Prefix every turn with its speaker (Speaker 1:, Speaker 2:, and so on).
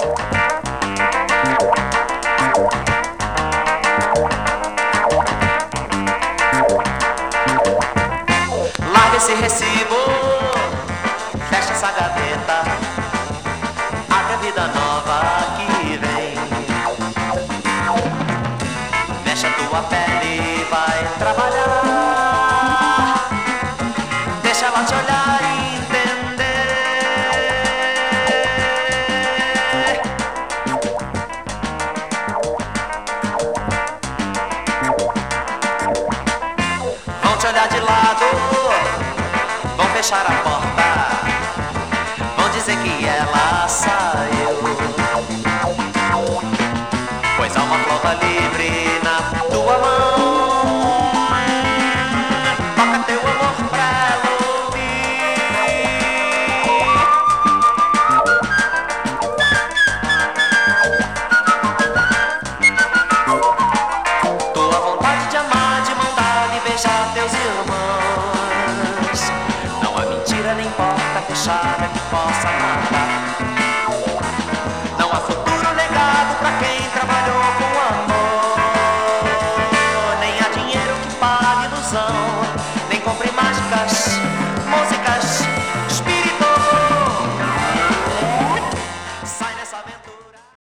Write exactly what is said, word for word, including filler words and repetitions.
Speaker 1: Larga esse recibo, fecha essa gaveta, abre a vida nova que vem. Mexe a tua pele e vai trabalhar. Deixa ela te olhar e entender. Vão te olhar de lado, vão fechar a porta, vão dizer que ela saiu, pois há uma flauta livre na tua mão. Toca teu amor pra ela ouvir. Tua vontade de amar, de mão dada e beijar teus irmãos. Não há mentira nem porta fechada que possa matar. Não há futuro negado pra quem trabalhou com amor. Nem há dinheiro que pague ilusão, nem compre mágicas, músicas